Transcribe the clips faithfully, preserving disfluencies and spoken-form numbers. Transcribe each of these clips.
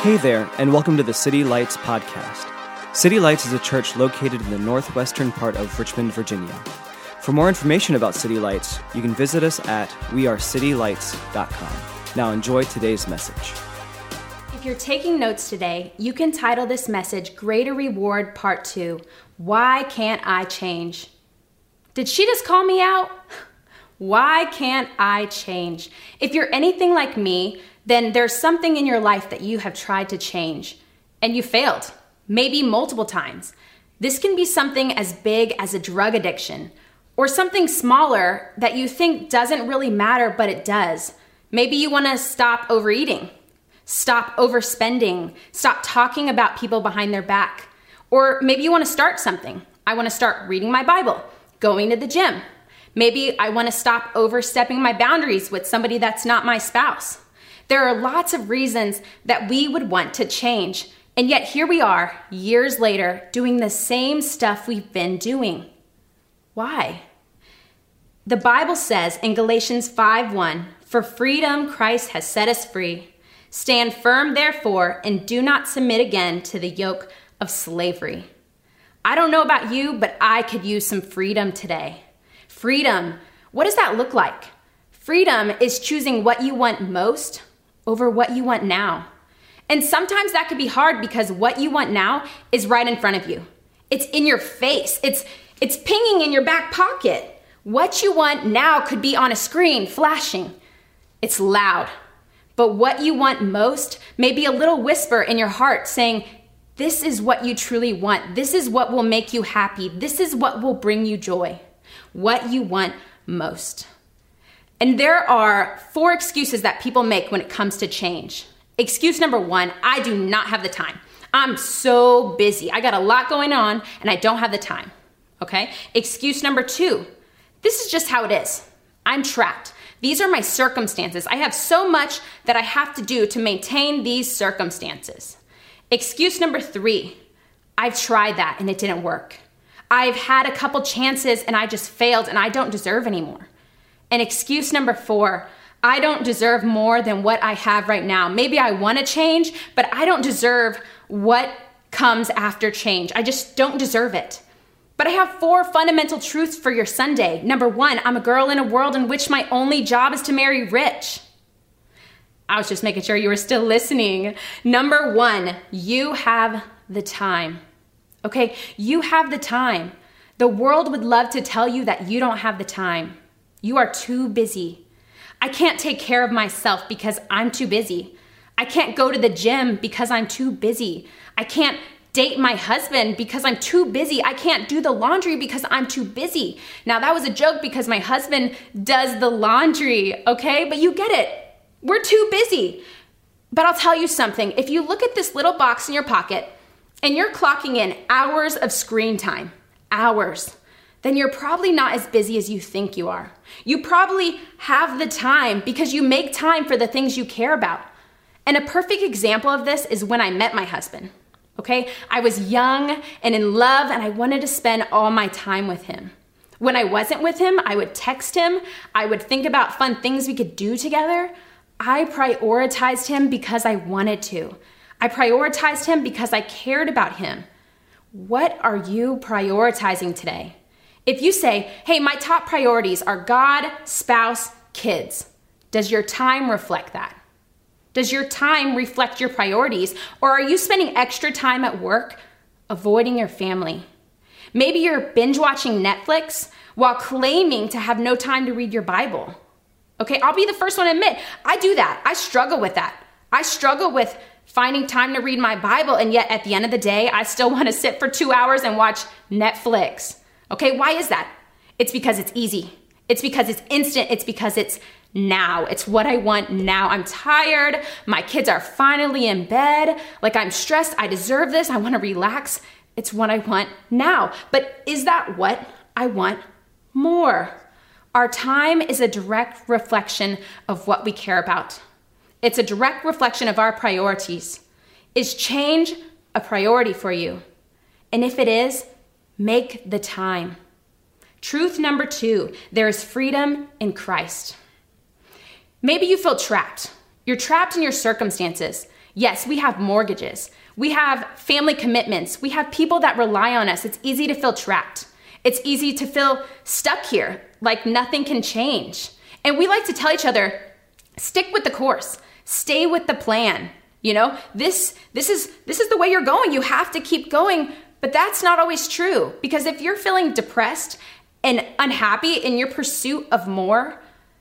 Hey there, and welcome to the City Lights podcast. City Lights is a church located in the northwestern part of Richmond, Virginia. For more information about City Lights, you can visit us at we are city lights dot com. Now enjoy today's message. If you're taking notes today, you can title this message Greater Reward Part two, Why Can't I Change? Did she just call me out? Why can't I change? If you're anything like me, then there's something in your life that you have tried to change and you failed, maybe multiple times. This can be something as big as a drug addiction or something smaller that you think doesn't really matter, but it does. Maybe you want to stop overeating, stop overspending, stop talking about people behind their back. Or maybe you want to start something. I want to start reading my Bible, going to the gym. Maybe I want to stop overstepping my boundaries with somebody that's not my spouse. There are lots of reasons that we would want to change, and yet here we are, years later, doing the same stuff we've been doing. Why? The Bible says in Galatians five one, "For freedom Christ has set us free. Stand firm, therefore, and do not submit again to the yoke of slavery." I don't know about you, but I could use some freedom today. Freedom, what does that look like? Freedom is choosing what you want most over what you want now. And sometimes that could be hard because what you want now is right in front of you. It's in your face. It's it's pinging in your back pocket. What you want now could be on a screen flashing. It's loud. But what you want most may be a little whisper in your heart saying, this is what you truly want. This is what will make you happy. This is what will bring you joy. What you want most. And there are four excuses that people make when it comes to change. Excuse number one, I do not have the time. I'm so busy. I got a lot going on and I don't have the time. Okay? Excuse number two, this is just how it is. I'm trapped. These are my circumstances. I have so much that I have to do to maintain these circumstances. Excuse number three, I've tried that and it didn't work. I've had a couple chances and I just failed and I don't deserve anymore. And excuse number four, I don't deserve more than what I have right now. Maybe I want to change, but I don't deserve what comes after change. I just don't deserve it. But I have four fundamental truths for your Sunday. Number one, I'm a girl in a world in which my only job is to marry rich. I was just making sure you were still listening. Number one, you have the time. Okay, you have the time. The world would love to tell you that you don't have the time. You are too busy. I can't take care of myself because I'm too busy. I can't go to the gym because I'm too busy. I can't date my husband because I'm too busy. I can't do the laundry because I'm too busy. Now that was a joke because my husband does the laundry, okay? But you get it. We're too busy. But I'll tell you something. If you look at this little box in your pocket and you're clocking in hours of screen time, hours, then you're probably not as busy as you think you are. You probably have the time because you make time for the things you care about. And a perfect example of this is when I met my husband, okay? I was young and in love and I wanted to spend all my time with him. When I wasn't with him, I would text him. I would think about fun things we could do together. I prioritized him because I wanted to. I prioritized him because I cared about him. What are you prioritizing today? If you say, hey, my top priorities are God, spouse, kids, does your time reflect that? Does your time reflect your priorities? Or are you spending extra time at work avoiding your family? Maybe you're binge watching Netflix while claiming to have no time to read your Bible. Okay, I'll be the first one to admit, I do that. I struggle with that. I struggle with finding time to read my Bible, and yet at the end of the day, I still want to sit for two hours and watch Netflix. Okay, why is that? It's because it's easy. It's because it's instant. It's because it's now. It's what I want now. I'm tired. My kids are finally in bed. Like I'm stressed. I deserve this. I want to relax. It's what I want now. But is that what I want more? Our time is a direct reflection of what we care about. It's a direct reflection of our priorities. Is change a priority for you? And if it is, make the time. Truth number two, there is freedom in Christ. Maybe you feel trapped. You're trapped in your circumstances. Yes, we have mortgages. We have family commitments. We have people that rely on us. It's easy to feel trapped. It's easy to feel stuck here, like nothing can change. And we like to tell each other, stick with the course, stay with the plan. You know, this, this is, this is the way you're going. You have to keep going, but that's not always true, because if you're feeling depressed and unhappy in your pursuit of more,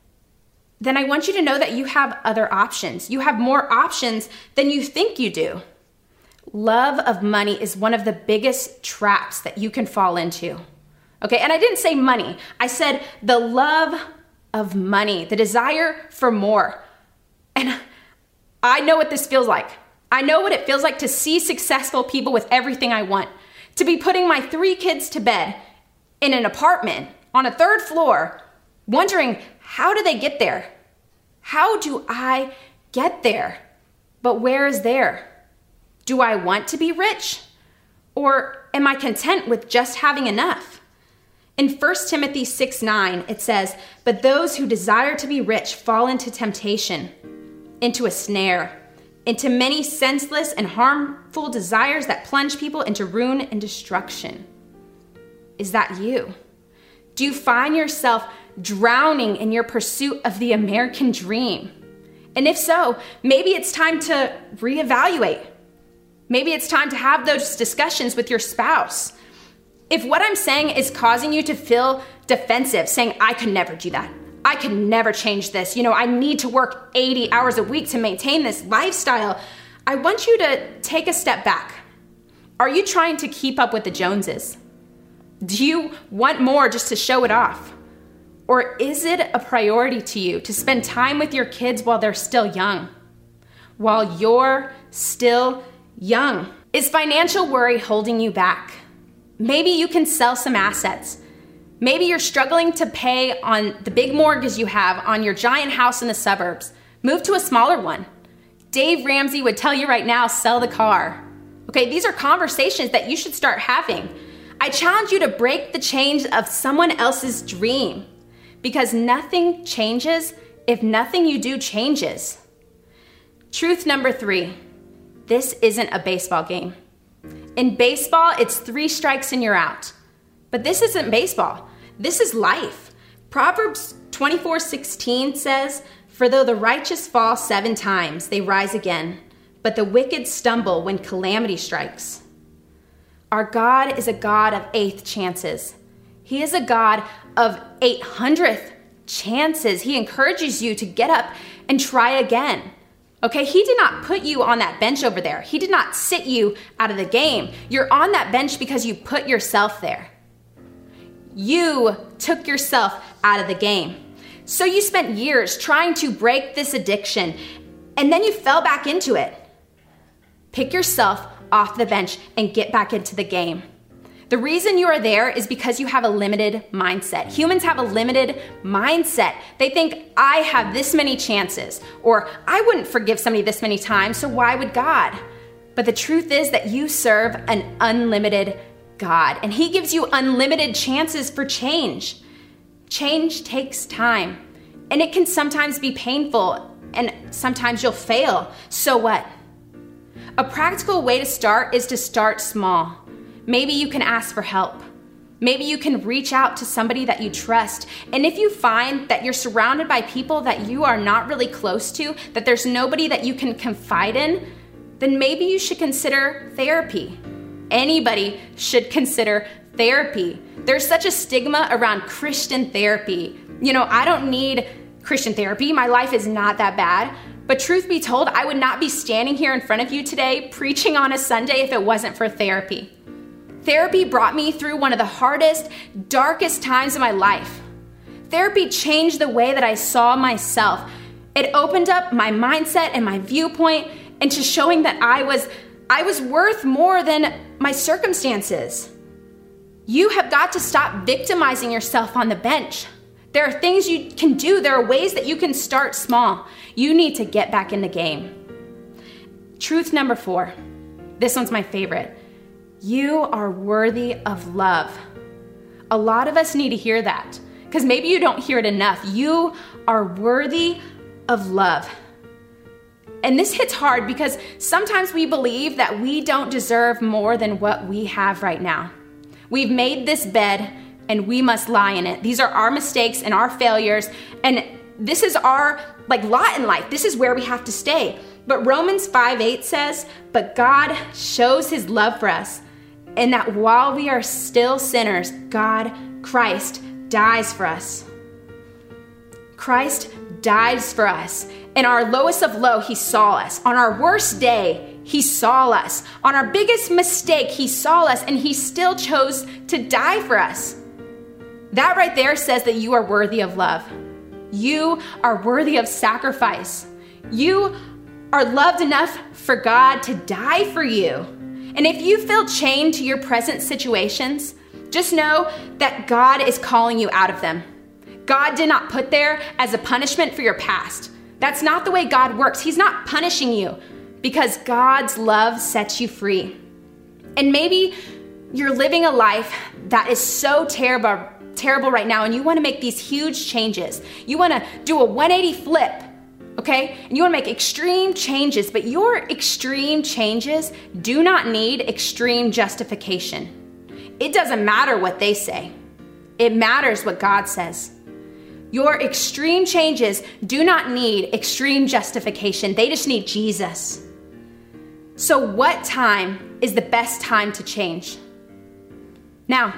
then I want you to know that you have other options. You have more options than you think you do. Love of money is one of the biggest traps that you can fall into. Okay, and I didn't say money. I said the love of money, the desire for more. And I know what this feels like. I know what it feels like to see successful people with everything I want, to be putting my three kids to bed in an apartment on a third floor, wondering, how do they get there? How do I get there? But where is there? Do I want to be rich? Or am I content with just having enough? In First Timothy six nine, it says, "But those who desire to be rich fall into temptation, into a snare, into many senseless and harmful desires that plunge people into ruin and destruction." Is that you? Do you find yourself drowning in your pursuit of the American dream? And if so, maybe it's time to reevaluate. Maybe it's time to have those discussions with your spouse. If what I'm saying is causing you to feel defensive, saying, I could never do that, I could never change this, you know, I need to work eighty hours a week to maintain this lifestyle, I want you to take a step back. Are you trying to keep up with the Joneses? Do you want more just to show it off? Or is it a priority to you to spend time with your kids while they're still young? While you're still young? Is financial worry holding you back? Maybe you can sell some assets. Maybe you're struggling to pay on the big mortgage you have on your giant house in the suburbs. Move to a smaller one. Dave Ramsey would tell you right now, sell the car. Okay, these are conversations that you should start having. I challenge you to break the chains of someone else's dream, because nothing changes if nothing you do changes. Truth number three, this isn't a baseball game. In baseball, it's three strikes and you're out. But this isn't baseball. This is life. Proverbs twenty-four sixteen says, "For though the righteous fall seven times, they rise again, but the wicked stumble when calamity strikes." Our God is a God of eighth chances. He is a God of eight hundredth chances. He encourages you to get up and try again. Okay, he did not put you on that bench over there. He did not sit you out of the game. You're on that bench because you put yourself there. You took yourself out of the game. So you spent years trying to break this addiction, and then you fell back into it. Pick yourself off the bench and get back into the game. The reason you are there is because you have a limited mindset. Humans have a limited mindset. They think, I have this many chances, or I wouldn't forgive somebody this many times, so why would God? But the truth is that you serve an unlimited God, and he gives you unlimited chances for change. Change takes time, and it can sometimes be painful, and sometimes you'll fail. So what? A practical way to start is to start small. Maybe you can ask for help. Maybe you can reach out to somebody that you trust. And if you find that you're surrounded by people that you are not really close to, that there's nobody that you can confide in, then maybe you should consider therapy. Anybody should consider therapy. There's such a stigma around Christian therapy. You know, I don't need Christian therapy. My life is not that bad. But truth be told, I would not be standing here in front of you today preaching on a Sunday if it wasn't for therapy. Therapy brought me through one of the hardest, darkest times of my life. Therapy changed the way that I saw myself. It opened up my mindset and my viewpoint into showing that I was, I was worth more than my circumstances. You have got to stop victimizing yourself on the bench. There are things you can do. There are ways that you can start small. You need to get back in the game. Truth number four. This one's my favorite. You are worthy of love. A lot of us need to hear that, because maybe you don't hear it enough. You are worthy of love. And this hits hard because sometimes we believe that we don't deserve more than what we have right now. We've made this bed and we must lie in it. These are our mistakes and our failures, and this is our like lot in life. This is where we have to stay. But Romans five eight says, but God shows his love for us, and that while we are still sinners, God, Christ, dies for us. Christ dies for us. In our lowest of low, he saw us. On our worst day, he saw us. On our biggest mistake, he saw us, and he still chose to die for us. That right there says that you are worthy of love. You are worthy of sacrifice. You are loved enough for God to die for you. And if you feel chained to your present situations, just know that God is calling you out of them. God did not put there as a punishment for your past. That's not the way God works. He's not punishing you because God's love sets you free. And maybe you're living a life that is so terrible, terrible right now, and you want to make these huge changes. You want to do a one eighty flip, okay? And you want to make extreme changes, but your extreme changes do not need extreme justification. It doesn't matter what they say. It matters what God says. Your extreme changes do not need extreme justification. They just need Jesus. So what time is the best time to change? Now.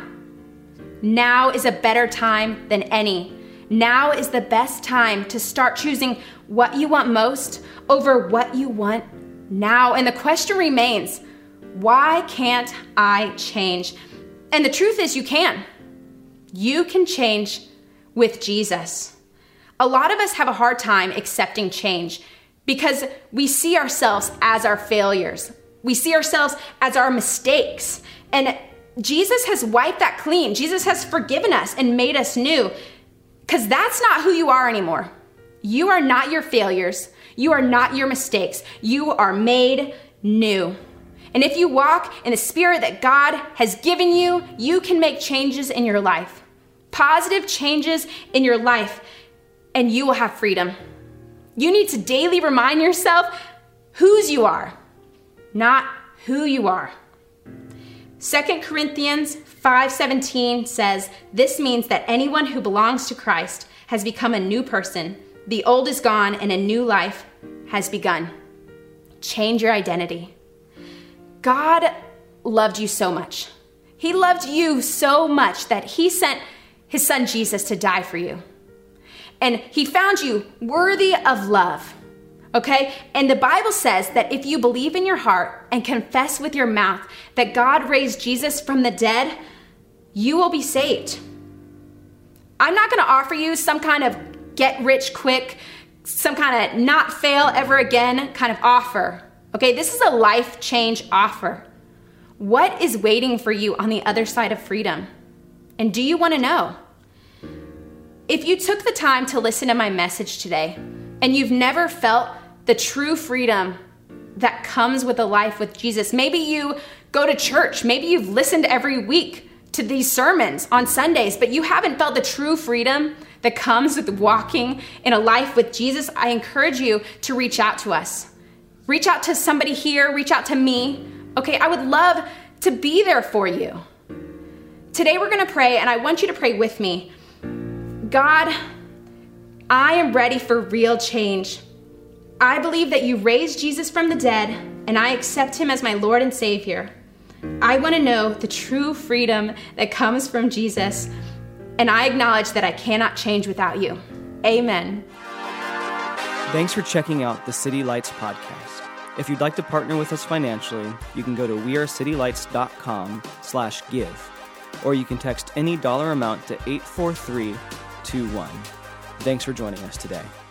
Now is a better time than any. Now is the best time to start choosing what you want most over what you want now. And the question remains, why can't I change? And the truth is you can. You can change with Jesus. A lot of us have a hard time accepting change because we see ourselves as our failures. We see ourselves as our mistakes. And Jesus has wiped that clean. Jesus has forgiven us and made us new, because that's not who you are anymore. You are not your failures. You are not your mistakes. You are made new. And if you walk in the spirit that God has given you, you can make changes in your life. Positive changes in your life, and you will have freedom. You need to daily remind yourself whose you are, not who you are. Second Corinthians five seventeen says, this means that anyone who belongs to Christ has become a new person. The old is gone and a new life has begun. Change your identity. God loved you so much. He loved you so much that he sent his son Jesus to die for you. And he found you worthy of love. Okay? And the Bible says that if you believe in your heart and confess with your mouth that God raised Jesus from the dead, you will be saved. I'm not going to offer you some kind of get rich quick, some kind of not fail ever again kind of offer. Okay? This is a life change offer. What is waiting for you on the other side of freedom? And do you want to know? If you took the time to listen to my message today and you've never felt the true freedom that comes with a life with Jesus, maybe you go to church, maybe you've listened every week to these sermons on Sundays, but you haven't felt the true freedom that comes with walking in a life with Jesus, I encourage you to reach out to us. Reach out to somebody here, reach out to me. Okay, I would love to be there for you. Today we're going to pray, and I want you to pray with me. God, I am ready for real change. I believe that you raised Jesus from the dead, and I accept him as my Lord and Savior. I want to know the true freedom that comes from Jesus, and I acknowledge that I cannot change without you. Amen. Thanks for checking out the City Lights podcast. If you'd like to partner with us financially, you can go to wearecitylights.com slash give, or you can text any dollar amount to eight four three two one. Thanks for joining us today.